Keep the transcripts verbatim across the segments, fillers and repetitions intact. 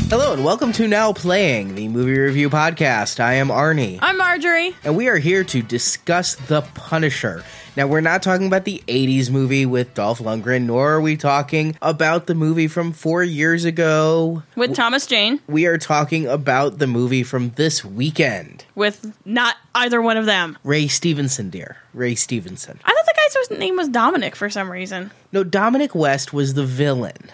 Hello and welcome to Now Playing, the movie review podcast. I am Arnie. I'm Marjorie. And we are here to discuss The Punisher. Now, we're not talking about the eighties movie with Dolph Lundgren, nor are we talking about the movie from four years ago. With Thomas Jane. We are talking about the movie from this weekend. With not either one of them. Ray Stevenson, dear. Ray Stevenson. I thought the guy's name was Dominic for some reason. No, Dominic West was the villain.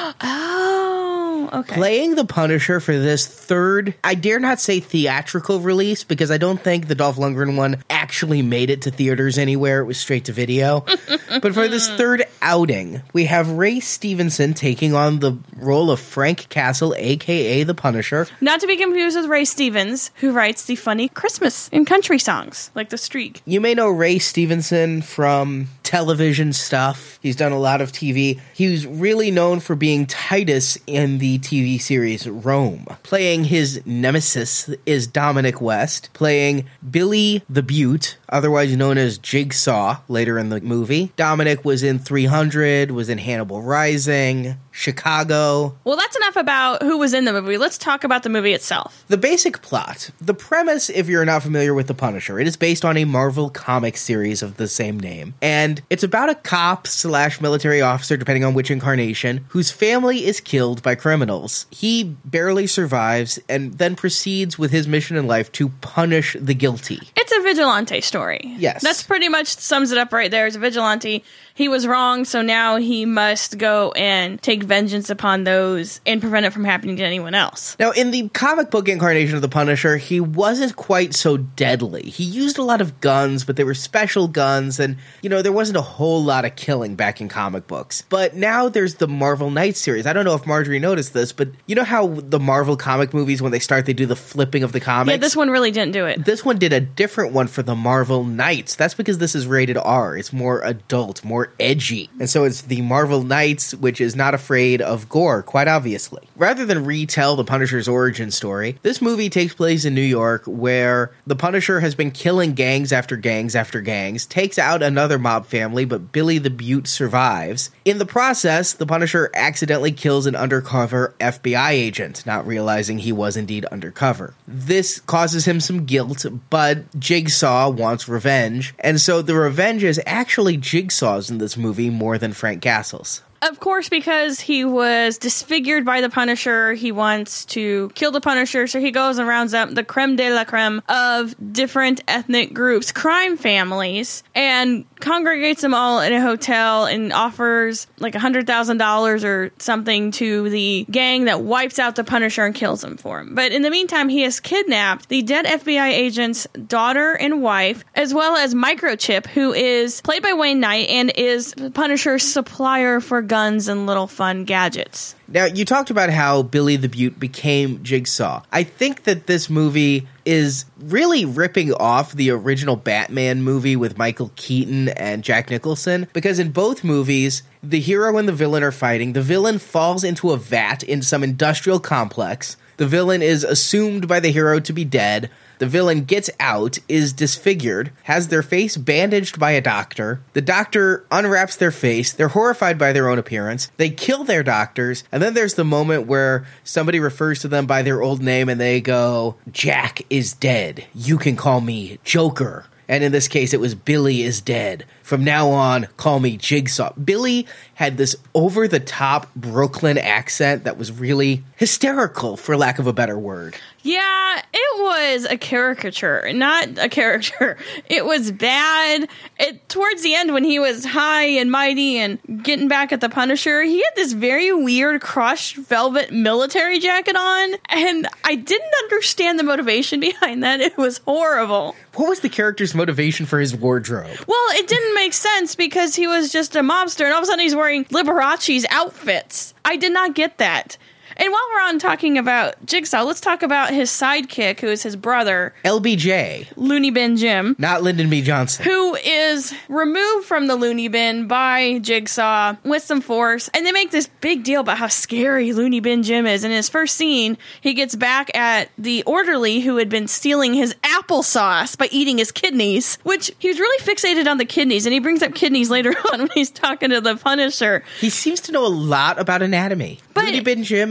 Oh, okay. Playing the Punisher for this third, I dare not say theatrical release, because I don't think the Dolph Lundgren one actually made it to theaters anywhere. It was straight to video. But for this third outing, we have Ray Stevenson taking on the role of Frank Castle, a k a. the Punisher. Not to be confused with Ray Stevens, who writes the funny Christmas and country songs, like The Streak. You may know Ray Stevenson from television stuff. He's done a lot of T V. He's really known for being Titus in the T V series Rome. Playing his nemesis is Dominic West, playing Billy the Beaut, otherwise known as Jigsaw, later in the movie. Dominic was in three hundred, was in Hannibal Rising, Chicago. Well, that's enough about who was in the movie. Let's talk about the movie itself. The basic plot. The premise, if you're not familiar with The Punisher, it is based on a Marvel comic series of the same name. And it's about a cop slash military officer, depending on which incarnation, whose family is killed by criminals. He barely survives and then proceeds with his mission in life to punish the guilty. It's a vigilante story. Yes. That's pretty much sums it up right there. As a vigilante, he was wrong, so now he must go and take vengeance upon those and prevent it from happening to anyone else. Now, in the comic book incarnation of the Punisher, he wasn't quite so deadly. He used a lot of guns, but they were special guns, and, you know, there wasn't a whole lot of killing back in comic books. But now there's the Marvel Knights series. I don't know if Marjorie noticed this, but you know how the Marvel comic movies, when they start, they do the flipping of the comics? Yeah, this one really didn't do it. This one did a different one for the Marvel Knights. That's because this is rated R. It's more adult, more edgy. And so it's the Marvel Knights, which is not afraid of gore, quite obviously. Rather than retell the Punisher's origin story, this movie takes place in New York, where the Punisher has been killing gangs after gangs after gangs, takes out another mob family, but Billy the Beaut survives. In the process, the Punisher accidentally kills an undercover F B I agent, not realizing he was indeed undercover. This causes him some guilt, but Jigsaw wants revenge, and so the revenge is actually Jigsaw's in this movie more than Frank Castle's. Of course, because he was disfigured by the Punisher, he wants to kill the Punisher, so he goes and rounds up the creme de la creme of different ethnic groups, crime families, and congregates them all in a hotel and offers like one hundred thousand dollars or something to the gang that wipes out the Punisher and kills him for him. But in the meantime, he has kidnapped the dead F B I agent's daughter and wife, as well as Microchip, who is played by Wayne Knight and is Punisher's supplier for guns and little fun gadgets. Now, you talked about how Billy the Beaut became Jigsaw. I think that this movie is really ripping off the original Batman movie with Michael Keaton and Jack Nicholson, because in both movies, the hero and the villain are fighting. The villain falls into a vat in some industrial complex. The villain is assumed by the hero to be dead. The villain gets out, is disfigured, has their face bandaged by a doctor. The doctor unwraps their face. They're horrified by their own appearance. They kill their doctors. And then there's the moment where somebody refers to them by their old name and they go, "Jack is dead. You can call me Joker." And in this case, it was Billy is dead. From now on, call me Jigsaw. Billy had this over-the-top Brooklyn accent that was really hysterical, for lack of a better word. Yeah, it was a caricature, not a character. It was bad. It towards the end, when he was high and mighty and getting back at the Punisher, he had this very weird crushed velvet military jacket on, and I didn't understand the motivation behind that. It was horrible. What was the character's motivation for his wardrobe? Well, it didn't make sense because he was just a mobster, and all of a sudden he's wearing Liberace's outfits. I did not get that. And while we're on talking about Jigsaw, let's talk about his sidekick, who is his brother. L B J. Looney Bin Jim. Not Lyndon B. Johnson. Who is removed from the Looney Bin by Jigsaw with some force. And they make this big deal about how scary Looney Bin Jim is. In his first scene, he gets back at the orderly who had been stealing his applesauce by eating his kidneys, which he was really fixated on the kidneys. And he brings up kidneys later on when he's talking to the Punisher. He seems to know a lot about anatomy. But Looney Bin Jim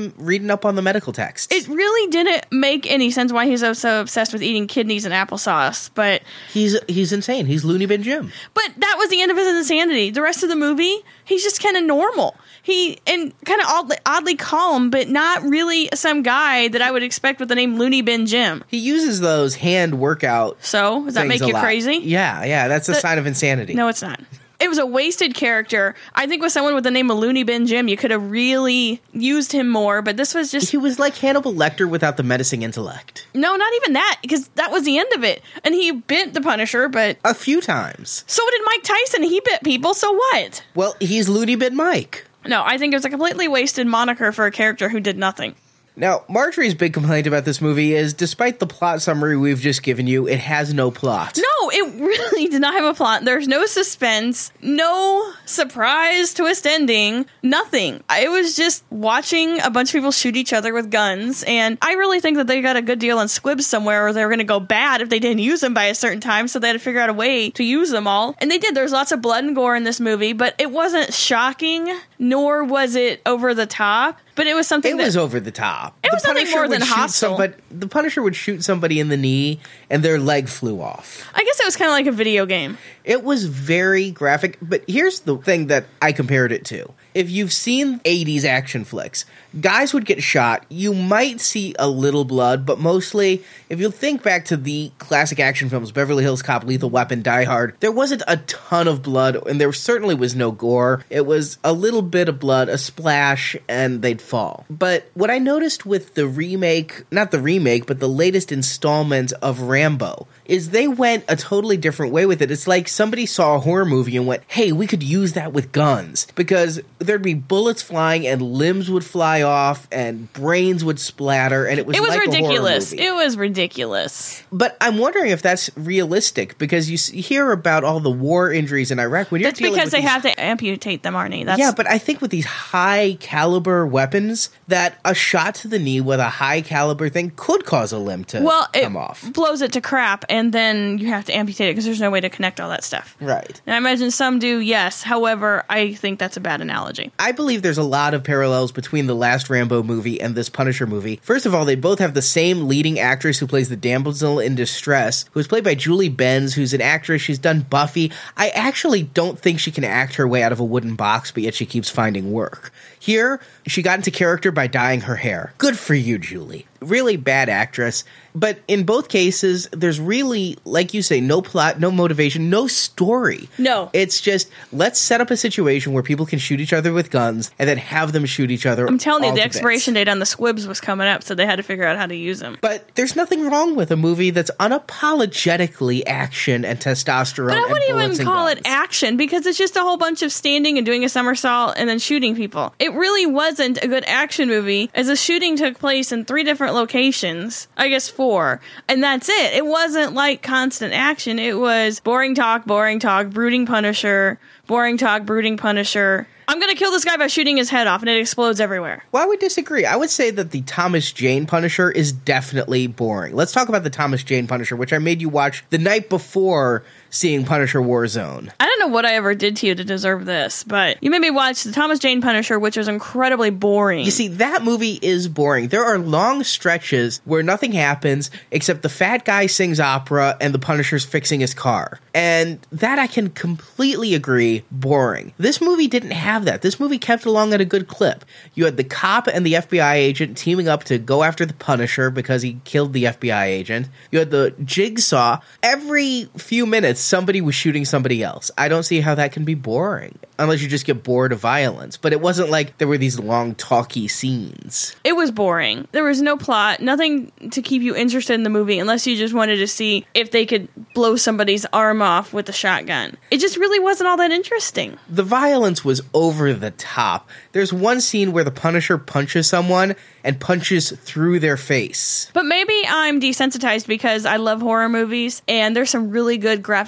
him reading up on the medical texts. It really didn't make any sense why he's so, so obsessed with eating kidneys and applesauce, but... He's he's insane. He's Looney Bin Jim. But that was the end of his insanity. The rest of the movie, he's just kind of normal. He, and kind of oddly, oddly calm, but not really some guy that I would expect with the name Looney Bin Jim. He uses those hand workout So, does that make you lot. crazy? Yeah, yeah, that's a The- sign of insanity. No, it's not. It was a wasted character. I think with someone with the name of Looney Bin Jim, you could have really used him more, but this was just... He was like Hannibal Lecter without the menacing intellect. No, not even that, because that was the end of it. And he bit the Punisher, but... A few times. So did Mike Tyson. He bit people, so what? Well, he's Looney Bin Mike. No, I think it was a completely wasted moniker for a character who did nothing. Now, Marjorie's big complaint about this movie is, despite the plot summary we've just given you, it has no plot. No, it really did not have a plot. There's no suspense, no surprise twist ending, nothing. It was just watching a bunch of people shoot each other with guns, and I really think that they got a good deal on squibs somewhere, or they were going to go bad if they didn't use them by a certain time, so they had to figure out a way to use them all. And they did. There's lots of blood and gore in this movie, but it wasn't shocking, nor was it over the top. But it was something It that... was over the top. It was the nothing Punisher more than would shoot hostile. somebody- the Punisher would shoot somebody in the knee, and their leg flew off. I guess it was kind of like a video game. It was very graphic, but here's the thing that I compared it to. If you've seen eighties action flicks, guys would get shot. You might see a little blood, but mostly, if you think back to the classic action films, Beverly Hills Cop, Lethal Weapon, Die Hard, there wasn't a ton of blood, and there certainly was no gore. It was a little bit of blood, a splash, and they'd fall. But what I noticed with the remake, not the remake, but the latest installment of Rambo, is they went a totally different way with it. It's like somebody saw a horror movie and went, hey, we could use that with guns. Because there'd be bullets flying and limbs would fly off and brains would splatter, and it was It was like ridiculous. a horror movie. It was ridiculous. But I'm wondering if that's realistic, because you s- hear about all the war injuries in Iraq. When you're That's dealing because with they these- have to amputate them, Arnie. That's Yeah, but I think with these high caliber weapons, that a shot to the knee with a high caliber thing could cause a limb to well, it come off. blows it to crap, and then you have to amputate it because there's no way to connect all that stuff. Right. And I imagine some do, yes. However, I think that's a bad analogy. I believe there's a lot of parallels between the last Rambo movie and this Punisher movie. First of all, they both have the same leading actress who plays the damsel in distress, who is played by Julie Benz, who's an actress. She's done Buffy. I actually don't think she can act her way out of a wooden box, but yet she keeps finding work. Here, she got into character by dyeing her hair. Good for you, Julie. Really bad actress. But in both cases, there's really, like you say, no plot, no motivation, no story. No. It's just, let's set up a situation where people can shoot each other with guns and then have them shoot each other. I'm telling you, all the to expiration bits. date on the squibs was coming up, so they had to figure out how to use them. But there's nothing wrong with a movie that's unapologetically action and testosterone. But I and wouldn't bullets even and call guns. it action, because it's just a whole bunch of standing and doing a somersault and then shooting people. It really wasn't a good action movie, as the shooting took place in three different locations. I guess four. And that's it. It wasn't like constant action. It was boring talk, boring talk, brooding Punisher, boring talk, brooding Punisher. I'm going to kill this guy by shooting his head off, and it explodes everywhere. Well, I would disagree. I would say that the Thomas Jane Punisher is definitely boring. Let's talk about the Thomas Jane Punisher, which I made you watch the night before seeing Punisher Warzone. I don't know what I ever did to you to deserve this, but you made me watch the Thomas Jane Punisher, which was incredibly boring. You see, that movie is boring. There are long stretches where nothing happens except the fat guy sings opera and the Punisher's fixing his car. And that I can completely agree, boring. This movie didn't have that. This movie kept along at a good clip. You had the cop and the F B I agent teaming up to go after the Punisher because he killed the F B I agent. You had the Jigsaw. Every few minutes, somebody was shooting somebody else. I don't see how that can be boring, unless you just get bored of violence. But it wasn't like there were these long, talky scenes. It was boring. There was no plot, nothing to keep you interested in the movie unless you just wanted to see if they could blow somebody's arm off with a shotgun. It just really wasn't all that interesting. The violence was over the top. There's one scene where the Punisher punches someone and punches through their face. But maybe I'm desensitized because I love horror movies, and there's some really good graphic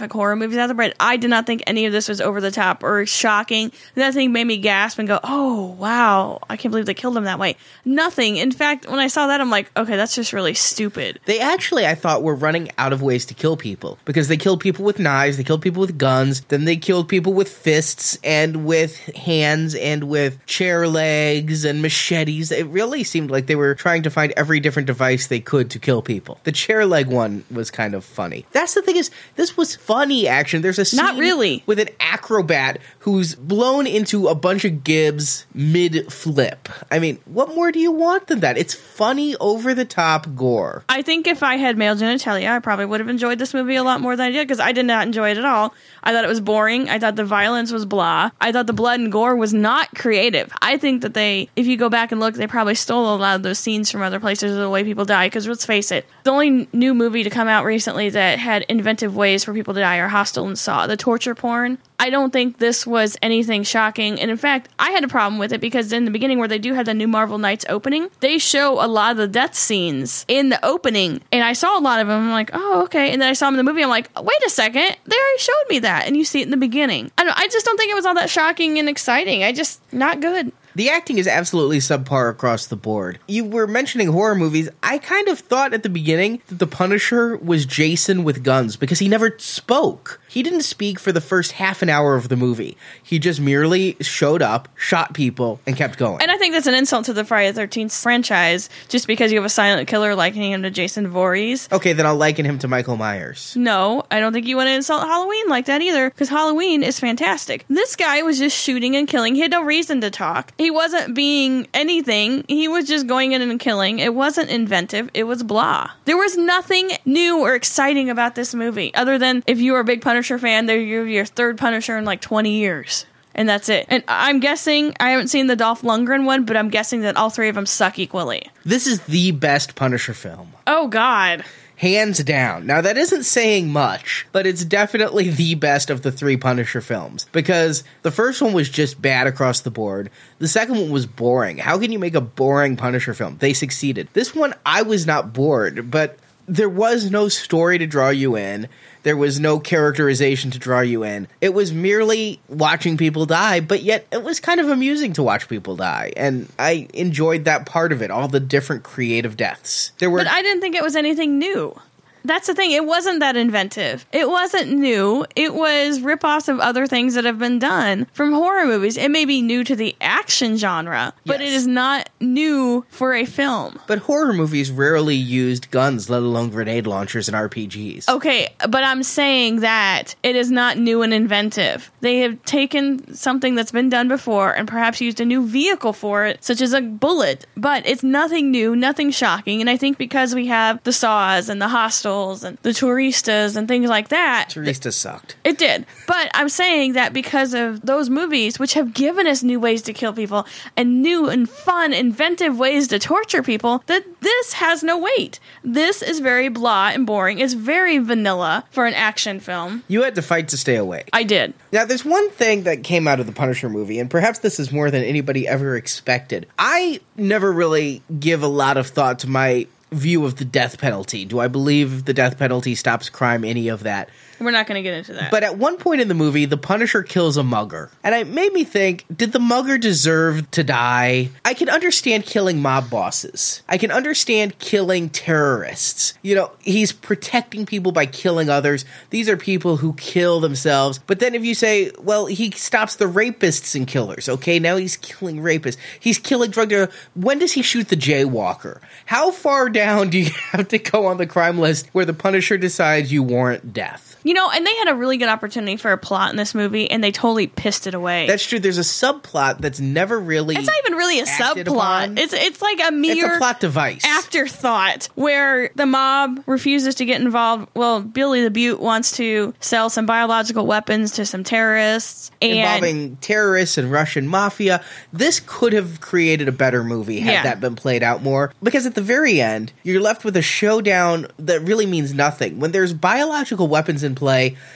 graphic horror movies out there, but I did not think any of this was over the top or shocking. Nothing made me gasp and go, oh, wow, I can't believe they killed him that way. Nothing. In fact, when I saw that, I'm like, okay, that's just really stupid. They actually, I thought, were running out of ways to kill people because they killed people with knives, they killed people with guns, then they killed people with fists and with hands and with chair legs and machetes. It really seemed like they were trying to find every different device they could to kill people. The chair leg one was kind of funny. That's the thing is, this was funny action. There's a scene Not really. with an acrobat who's blown into a bunch of gibs mid-flip. I mean, what more do you want than that? It's funny, over-the-top gore. I think if I had male genitalia, I probably would have enjoyed this movie a lot more than I did, because I did not enjoy it at all. I thought it was boring. I thought the violence was blah. I thought the blood and gore was not creative. I think that they, if you go back and look, they probably stole a lot of those scenes from other places of the way people die, because let's face it, the only new movie to come out recently that had inventive ways for people to die are Hostel and Saw. The torture porn. I don't think this was anything shocking. And in fact, I had a problem with it because in the beginning where they do have the new Marvel Knights opening, they show a lot of the death scenes in the opening. And I saw a lot of them. I'm like, oh, okay. And then I saw them in the movie. I'm like, wait a second. They already showed me that. And you see it in the beginning. I, don't, I just don't think it was all that shocking and exciting. I just, not good. The acting is absolutely subpar across the board. You were mentioning horror movies. I kind of thought at the beginning that the Punisher was Jason with guns because he never spoke. He didn't speak for the first half an hour of the movie. He just merely showed up, shot people, and kept going. And I think that's an insult to the Friday the thirteenth franchise, just because you have a silent killer likening him to Jason Voorhees. Okay, then I'll liken him to Michael Myers. No, I don't think you want to insult Halloween like that either, because Halloween is fantastic. This guy was just shooting and killing. He had no reason to talk. He wasn't being anything. He was just going in and killing. It wasn't inventive. It was blah. There was nothing new or exciting about this movie, other than if you were a big Punisher fan, they're your third Punisher in like twenty years. And that's it. And I'm guessing, I haven't seen the Dolph Lundgren one, but I'm guessing that all three of them suck equally. This is the best Punisher film. Oh, God. Hands down. Now, that isn't saying much, but it's definitely the best of the three Punisher films. Because the first one was just bad across the board. The second one was boring. How can you make a boring Punisher film? They succeeded. This one, I was not bored, but there was no story to draw you in. There was no characterization to draw you in. It was merely watching people die, but yet it was kind of amusing to watch people die. And I enjoyed that part of it, all the different creative deaths. There were, But I didn't think it was anything new. That's the thing. It wasn't that inventive. It wasn't new. It was ripoffs of other things that have been done from horror movies. It may be new to the action genre, but Yes. it is not new for a film. But horror movies rarely used guns, let alone grenade launchers and R P Gs. Okay, but I'm saying that it is not new and inventive. They have taken something that's been done before and perhaps used a new vehicle for it, such as a bullet. But it's nothing new, nothing shocking. And I think because we have the Saws and the Hostels and the Turistas and things like that. Turista sucked. It did. But I'm saying that because of those movies, which have given us new ways to kill people and new and fun, inventive ways to torture people, that this has no weight. This is very blah and boring. It's very vanilla for an action film. You had to fight to stay awake. I did. Now, there's one thing that came out of the Punisher movie, and perhaps this is more than anybody ever expected. I never really give a lot of thought to my view of the death penalty. Do I believe the death penalty stops crime? Any of that? We're not going to get into that. But at one point in the movie, the Punisher kills a mugger. And it made me think, did the mugger deserve to die? I can understand killing mob bosses. I can understand killing terrorists. You know, he's protecting people by killing others. These are people who kill themselves. But then if you say, well, he stops the rapists and killers. Okay, now he's killing rapists. He's killing drug dealers. When does he shoot the jaywalker? How far down do you have to go on the crime list where the Punisher decides you warrant death? You know, and they had a really good opportunity for a plot in this movie, and they totally pissed it away. That's true. There's a subplot that's never really. It's not even really a acted subplot. upon. It's it's like a mere It's a plot device. afterthought where the mob refuses to get involved. Well, Billy the Beaut wants to sell some biological weapons to some terrorists. And involving terrorists and Russian mafia. This could have created a better movie had Yeah. that been played out more. Because at the very end, you're left with a showdown that really means nothing. When there's biological weapons in play,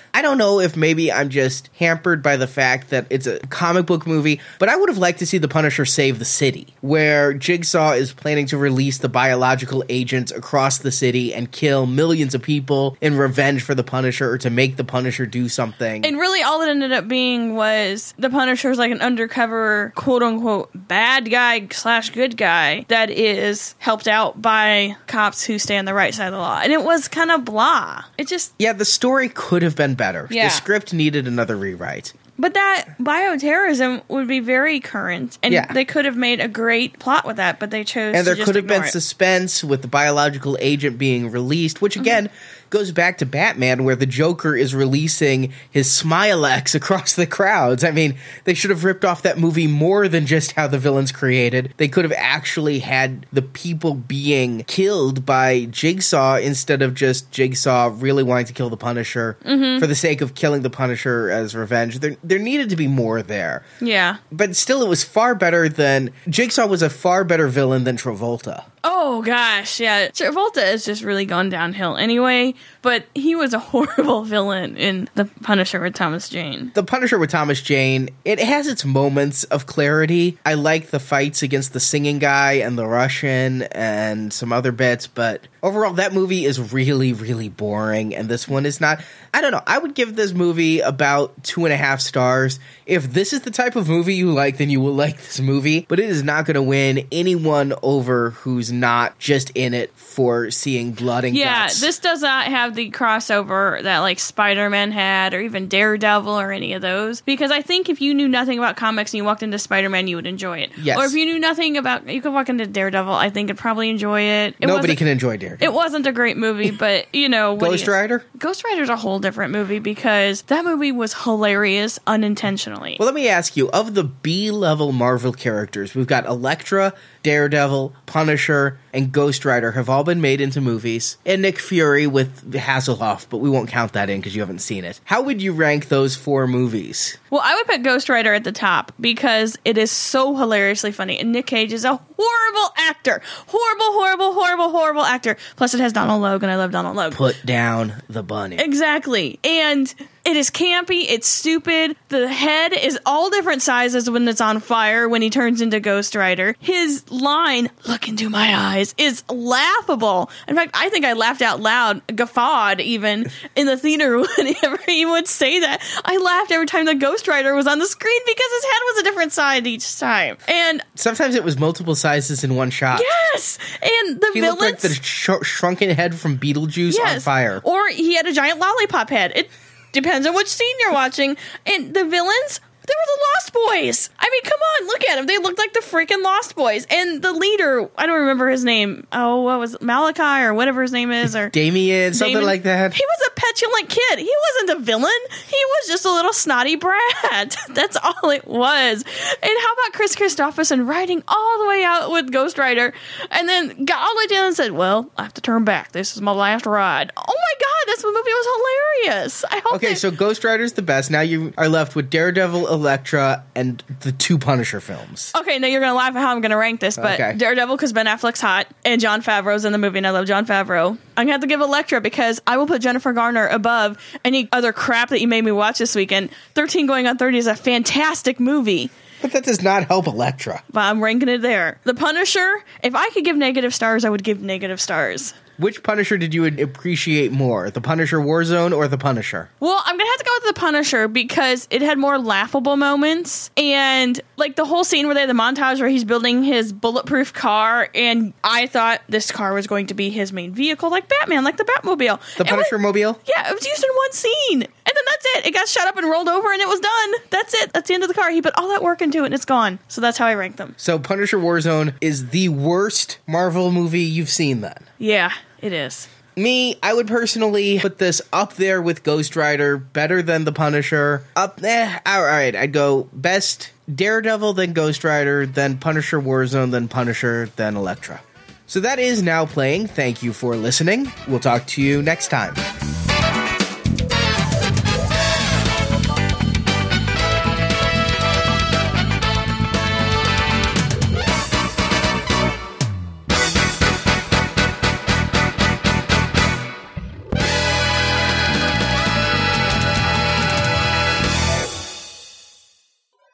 I don't know if maybe I'm just hampered by the fact that it's a comic book movie, but I would have liked to see the Punisher save the city, where Jigsaw is planning to release the biological agents across the city and kill millions of people in revenge for the Punisher or to make the Punisher do something. And really all it ended up being was the Punisher's like an undercover, quote-unquote, bad guy slash good guy that is helped out by cops who stay on the right side of the law. And it was kind of blah. It just... Yeah, the story could have been better. Yeah. The script needed another rewrite. But that bioterrorism would be very current, and yeah. they could have made a great plot with that, but they chose and to there just could have been it. suspense with the biological agent being released, which again mm-hmm. goes back to Batman, where the Joker is releasing his Smilex across the crowds. I mean, they should have ripped off that movie more than just how the villain's created. They could have actually had the people being killed by Jigsaw instead of just Jigsaw really wanting to kill the Punisher mm-hmm. for the sake of killing the Punisher as revenge. There, there needed to be more there. Yeah. But still, it was far better than... Jigsaw was a far better villain than Travolta. Oh, gosh, yeah. Travolta has just really gone downhill anyway, but he was a horrible villain in The Punisher with Thomas Jane. The Punisher with Thomas Jane, it has its moments of clarity. I like the fights against the singing guy and the Russian and some other bits, but overall, that movie is really, really boring, and this one is not... I don't know. I would give this movie about two and a half stars. If this is the type of movie you like, then you will like this movie, but it is not going to win anyone over who's not just in it for seeing blood and yeah, guts. Yeah, this does not have the crossover that like Spider-Man had or even Daredevil or any of those, because I think if you knew nothing about comics and you walked into Spider-Man, you would enjoy it. Yes. Or if you knew nothing about, you could walk into Daredevil, I think you'd probably enjoy it. it Nobody can enjoy Daredevil. It wasn't a great movie, but you know. Ghost you, Rider? Ghost Rider's a whole different movie because that movie was hilarious unintentionally. Well, let me ask you, of the B-level Marvel characters, we've got Elektra, Daredevil, Punisher, and Ghost Rider have all been made into movies, and Nick Fury with Hasselhoff, but we won't count that in because you haven't seen it. How would you rank those four movies? Well, I would put Ghost Rider at the top because it is so hilariously funny, and Nick Cage is a horrible actor. Horrible, horrible, horrible, horrible actor. Plus, it has Donald Logue, and I love Donald Logue. Put down the bunny. Exactly. And it is campy, it's stupid. The head is all different sizes when it's on fire when he turns into Ghost Rider. His line, "Look into my eyes," is laughable. In fact, I think I laughed out loud, guffawed even, in the theater whenever he would say that. I laughed every time the Ghost Rider was on the screen because his head was a different size each time. And sometimes it was multiple sizes in one shot. Yes! And the he villains... looked like the sh- shrunken head from Beetlejuice yes. on fire. Or he had a giant lollipop head. It depends on which scene you're watching. And the villains, they were the Lost Boys. I mean, come on, look at them. They looked like the freaking Lost Boys. And the leader, I don't remember his name. Oh, what was it? Malachi or whatever his name is. Or Damien, something Damon. like that. He was a petulant kid. He wasn't a villain. He was just a little snotty brat. That's all it was. And how about Chris Christopherson riding all the way out with Ghost Rider and then got all the way down and said, "Well, I have to turn back. This is my last ride." Oh my God, this movie was hilarious. I hope Okay, they- so Ghost Rider's the best. Now you are left with Daredevil, Elektra, and the two Punisher films. Okay, now you're going to laugh at how I'm going to rank this, but okay. Daredevil because Ben Affleck's hot, and Jon Favreau's in the movie, and I love Jon Favreau. I'm going to have to give Elektra because I will put Jennifer Garner above any other crap that you made me watch this weekend. thirteen Going on thirty is a fantastic movie. But that does not help Elektra. But I'm ranking it there. The Punisher, if I could give negative stars, I would give negative stars. Which Punisher did you appreciate more? The Punisher Warzone or the Punisher? Well, I'm going to have to go with the Punisher because it had more laughable moments. And like the whole scene where they had the montage where he's building his bulletproof car. And I thought this car was going to be his main vehicle, like Batman, like the Batmobile. The Punisher was, Mobile? Yeah, it was used in one scene. And then that's it. It got shut up and rolled over and it was done. That's it. That's the end of the car. He put all that work into it and it's gone. So that's how I rank them. So Punisher Warzone is the worst Marvel movie you've seen then? Yeah. It is. Me, I would personally put this up there with Ghost Rider, better than The Punisher. Up there, all right, I'd go best Daredevil, then Ghost Rider, then Punisher Warzone, then Punisher, then Elektra. So that is now playing. Thank you for listening. We'll talk to you next time.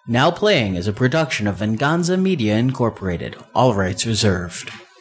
Now Playing is a production of Venganza Media Incorporated. All rights reserved.